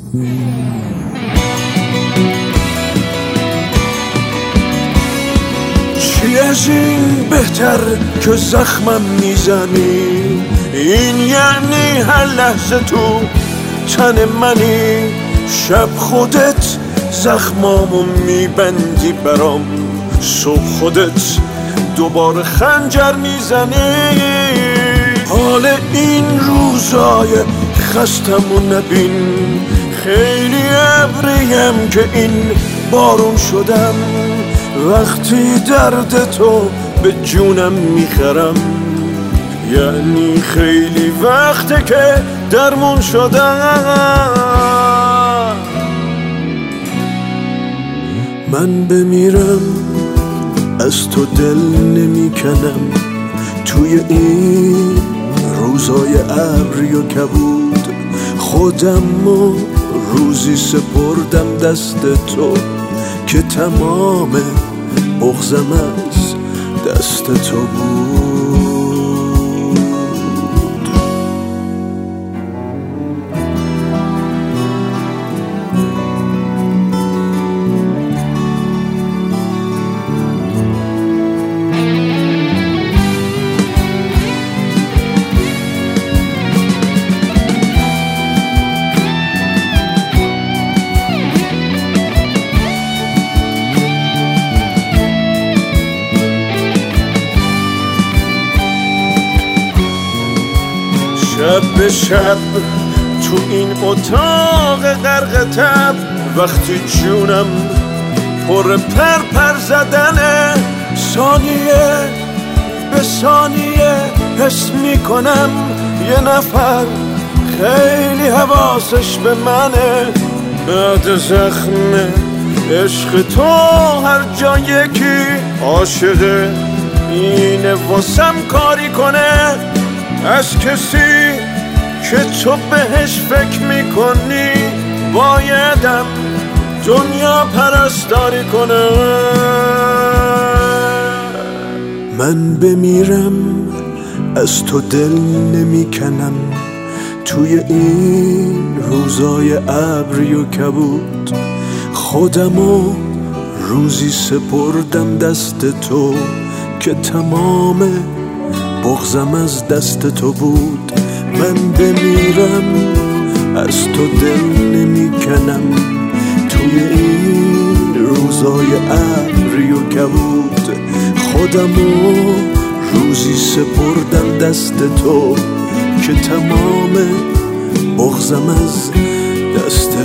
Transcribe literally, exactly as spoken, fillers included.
چی از این بهتر که زخمم میزنی؟ این یعنی هر لحظه تو تن منی، شب خودت زخمامو میبندی برام، صبح خودت دوباره خنجر میزنی. حال این روزای خستمو نبین، خیلی ابریم که این بارون شدم، وقتی درد تو به جونم میخرم، یعنی خیلی وقته که درمون شدم. من بمیرم از تو دل نمیکنم، توی این روزای ابری و کبود خودم و روزی سپردم دست تو که تمام بغضم از دست تو بود. شب به شب تو این اتاق غرق تب، وقتی جونم پر پر پر زدنه، ثانیه به ثانیه حس میکنم یه نفر خیلی حواسش به منه. بعد زخم عشق تو هر جا یکی عاشقه، اینه واسم کاری کنه از کسی که تو بهش فکر میکنی، بایدم دنیا پرستاری کنه. من بمیرم از تو دل نمیکنم، توی این روزای ابری و کبود خودمو روزی سپردم دست تو که تمام بغضم از دست تو بود. من بمیرم از تو دل نمیکنم، توی این روزای ابری و کبود خودمو روزی سپردم دست تو که تمام بغضم از دست